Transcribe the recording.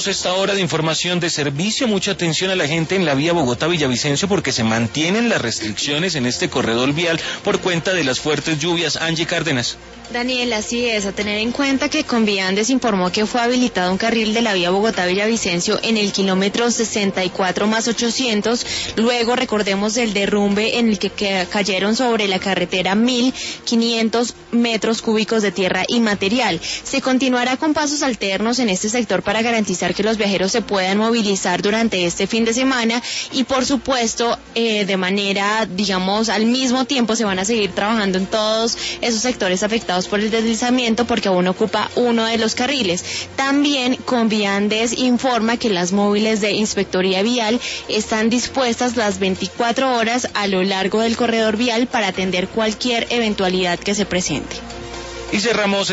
a esta hora de información de servicio. Mucha atención a la gente en la vía Bogotá-Villavicencio porque se mantienen las restricciones en este corredor vial por cuenta de las fuertes lluvias. Angie Cárdenas. Daniel, así es, a tener en cuenta que Conviandes informó que fue habilitado un carril de la vía Bogotá-Villavicencio en el kilómetro 64+800, luego recordemos el derrumbe en el que cayeron sobre la carretera 1.500 metros cúbicos de tierra y material. Se continuará con pasos alternos en este sector para garantizar que los viajeros se puedan movilizar durante este fin de semana y por supuesto de manera, digamos, al mismo tiempo se van a seguir trabajando en todos esos sectores afectados por el deslizamiento porque aún ocupa uno de los carriles. También Conviandes informa que las móviles de Inspectoría Vial están dispuestas las 24 horas a lo largo del corredor vial para atender cualquier eventualidad que se presente. Y cerramos